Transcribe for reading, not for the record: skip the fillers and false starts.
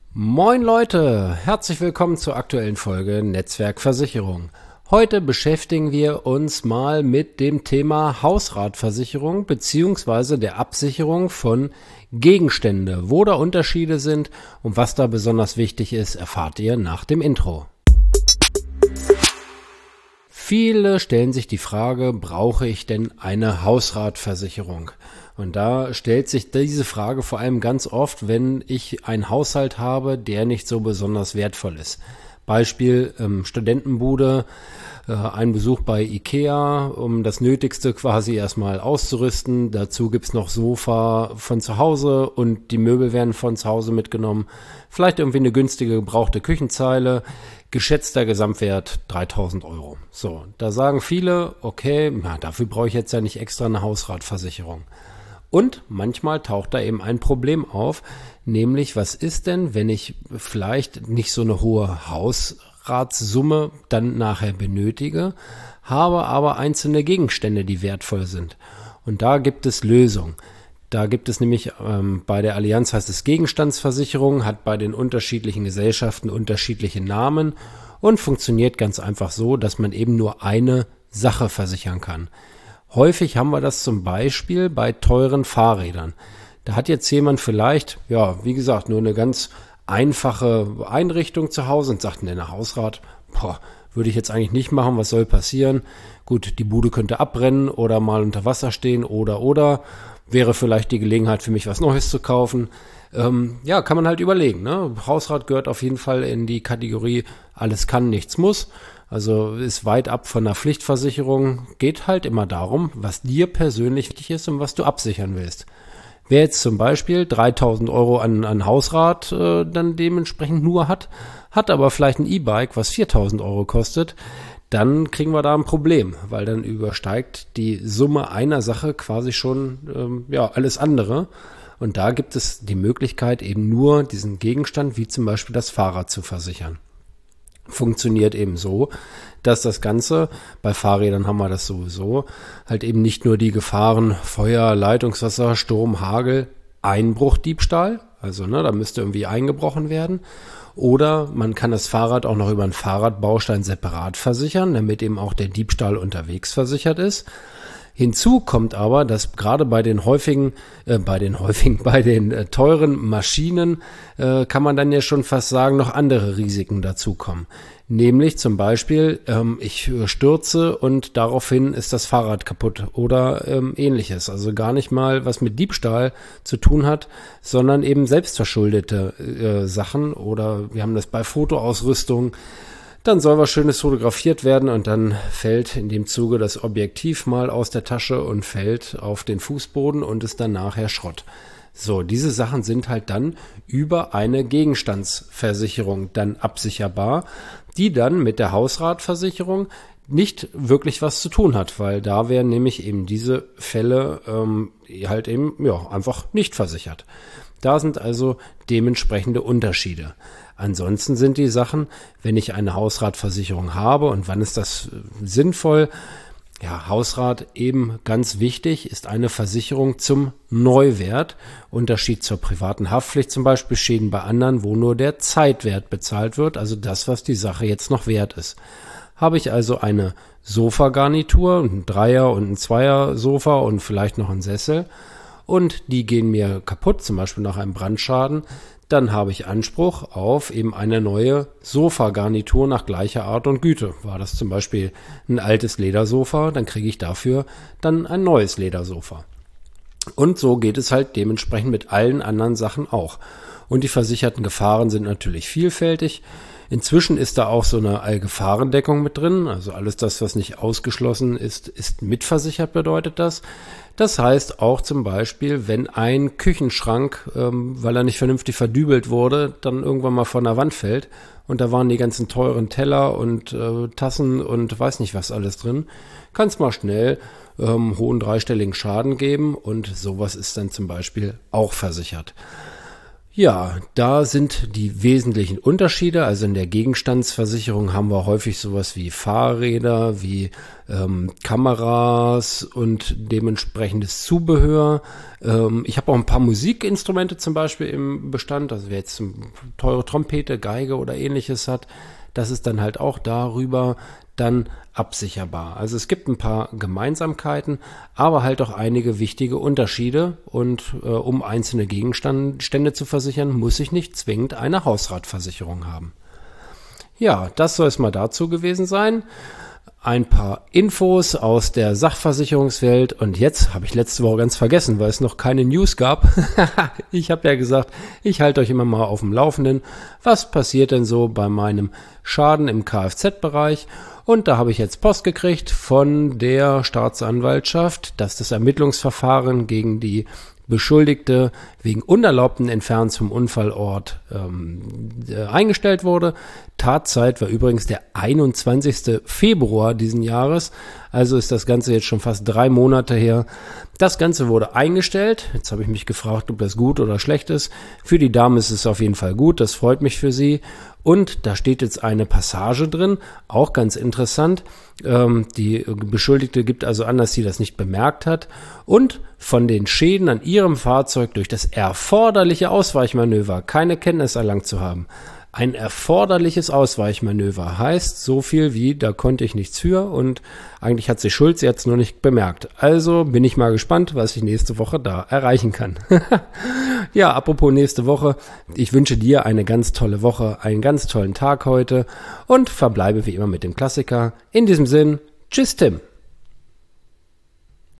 Moin Leute, herzlich willkommen zur aktuellen Folge Netzwerkversicherung. Heute beschäftigen wir uns mal mit dem Thema Hausratversicherung bzw. der Absicherung von Gegenstände. Wo da Unterschiede sind und was da besonders wichtig ist, erfahrt ihr nach dem Intro. Viele stellen sich die Frage, brauche ich denn eine Hausratversicherung? Und da stellt sich diese Frage vor allem ganz oft, wenn ich einen Haushalt habe, der nicht so besonders wertvoll ist. Beispiel Studentenbude, ein Besuch bei Ikea, um das Nötigste quasi erstmal auszurüsten. Dazu gibt's noch Sofa von zu Hause und die Möbel werden von zu Hause mitgenommen. Vielleicht irgendwie eine günstige gebrauchte Küchenzeile. Geschätzter Gesamtwert 3.000 Euro. So, da sagen viele, okay, dafür brauche ich jetzt ja nicht extra eine Hausratversicherung. Und manchmal taucht da eben ein Problem auf, nämlich was ist denn, wenn ich vielleicht nicht so eine hohe Hausratssumme dann nachher benötige, habe aber einzelne Gegenstände, die wertvoll sind. Und da gibt es Lösungen. Da gibt es nämlich bei der Allianz heißt es Gegenstandsversicherung, hat bei den unterschiedlichen Gesellschaften unterschiedliche Namen und funktioniert ganz einfach so, dass man eben nur eine Sache versichern kann. Häufig haben wir das zum Beispiel bei teuren Fahrrädern. Da hat jetzt jemand vielleicht, ja, wie gesagt, nur eine ganz einfache Einrichtung zu Hause und sagt, ne, eine Hausrat, würde ich jetzt eigentlich nicht machen, was soll passieren? Gut, die Bude könnte abbrennen oder mal unter Wasser stehen oder. Wäre vielleicht die Gelegenheit für mich, was Neues zu kaufen. Ja, kann man halt überlegen, ne? Hausrat gehört auf jeden Fall in die Kategorie alles kann, nichts muss. Also ist weit ab von der Pflichtversicherung. Geht halt immer darum, was dir persönlich wichtig ist und was du absichern willst. Wer jetzt zum Beispiel 3.000 Euro an Hausrat dann dementsprechend nur hat aber vielleicht ein E-Bike, was 4.000 Euro kostet, dann kriegen wir da ein Problem, weil dann übersteigt die Summe einer Sache quasi schon alles andere. Und da gibt es die Möglichkeit, eben nur diesen Gegenstand, wie zum Beispiel das Fahrrad, zu versichern. Funktioniert eben so, dass das Ganze, bei Fahrrädern haben wir das sowieso, halt eben nicht nur die Gefahren Feuer, Leitungswasser, Sturm, Hagel, Einbruch, Diebstahl, also da müsste irgendwie eingebrochen werden. Oder man kann das Fahrrad auch noch über einen Fahrradbaustein separat versichern, damit eben auch der Diebstahl unterwegs versichert ist. Hinzu kommt aber, dass gerade bei den teuren Maschinen kann man dann ja schon fast sagen, noch andere Risiken dazukommen. Nämlich zum Beispiel, ich stürze und daraufhin ist das Fahrrad kaputt oder ähnliches. Also gar nicht mal was mit Diebstahl zu tun hat, sondern eben selbstverschuldete Sachen. Oder wir haben das bei Fotoausrüstung. Dann soll was Schönes fotografiert werden und dann fällt in dem Zuge das Objektiv mal aus der Tasche und fällt auf den Fußboden und ist dann nachher Schrott. So, diese Sachen sind halt dann über eine Gegenstandsversicherung dann absicherbar, die dann mit der Hausratversicherung nicht wirklich was zu tun hat, weil da wären nämlich eben diese Fälle halt eben einfach nicht versichert. Da sind also dementsprechende Unterschiede. Ansonsten sind die Sachen, wenn ich eine Hausratversicherung habe und wann ist das sinnvoll? Ja, Hausrat eben ganz wichtig, ist eine Versicherung zum Neuwert. Unterschied zur privaten Haftpflicht zum Beispiel, Schäden bei anderen, wo nur der Zeitwert bezahlt wird, also das, was die Sache jetzt noch wert ist. Habe ich also eine Sofagarnitur, ein Dreier- und ein Zweier-Sofa und vielleicht noch einen Sessel und die gehen mir kaputt, zum Beispiel nach einem Brandschaden, dann habe ich Anspruch auf eben eine neue Sofagarnitur nach gleicher Art und Güte. War das zum Beispiel ein altes Ledersofa, dann kriege ich dafür dann ein neues Ledersofa. Und so geht es halt dementsprechend mit allen anderen Sachen auch. Und die versicherten Gefahren sind natürlich vielfältig. Inzwischen ist da auch so eine Allgefahrendeckung mit drin. Also alles das, was nicht ausgeschlossen ist, ist mitversichert, bedeutet das. Das heißt auch zum Beispiel, wenn ein Küchenschrank, weil er nicht vernünftig verdübelt wurde, dann irgendwann mal von der Wand fällt und da waren die ganzen teuren Teller und Tassen und weiß nicht was alles drin, kann es mal schnell hohen dreistelligen Schaden geben und sowas ist dann zum Beispiel auch versichert. Ja, da sind die wesentlichen Unterschiede. Also in der Gegenstandsversicherung haben wir häufig sowas wie Fahrräder, wie Kameras und dementsprechendes Zubehör. Ich habe auch ein paar Musikinstrumente zum Beispiel im Bestand. Also wer jetzt eine teure Trompete, Geige oder ähnliches hat, das ist dann halt auch darüber dann absicherbar. Also es gibt ein paar Gemeinsamkeiten, aber halt auch einige wichtige Unterschiede. Und um einzelne Gegenstände zu versichern, muss ich nicht zwingend eine Hausratversicherung haben. Ja, das soll es mal dazu gewesen sein. Ein paar Infos aus der Sachversicherungswelt und jetzt habe ich letzte Woche ganz vergessen, weil es noch keine News gab. Ich habe ja gesagt, ich halte euch immer mal auf dem Laufenden. Was passiert denn so bei meinem Schaden im Kfz-Bereich? Und da habe ich jetzt Post gekriegt von der Staatsanwaltschaft, dass das Ermittlungsverfahren gegen die Beschuldigte wegen unerlaubten Entfernens vom Unfallort eingestellt wurde. Tatzeit war übrigens der 21. Februar diesen Jahres, also ist das Ganze jetzt schon fast 3 Monate her. Das Ganze wurde eingestellt. Jetzt habe ich mich gefragt, ob das gut oder schlecht ist. Für die Dame ist es auf jeden Fall gut, das freut mich für sie. Und da steht jetzt eine Passage drin, auch ganz interessant. Die Beschuldigte gibt also an, dass sie das nicht bemerkt hat und von den Schäden an ihrem Fahrzeug durch das erforderliche Ausweichmanöver keine Kenntnis erlangt zu haben. Ein erforderliches Ausweichmanöver heißt so viel wie, da konnte ich nichts für und eigentlich hat sie Schuld, sie hat es nur nicht bemerkt. Also bin ich mal gespannt, was ich nächste Woche da erreichen kann. Ja, apropos nächste Woche, ich wünsche dir eine ganz tolle Woche, einen ganz tollen Tag heute und verbleibe wie immer mit dem Klassiker. In diesem Sinn, tschüss Tim.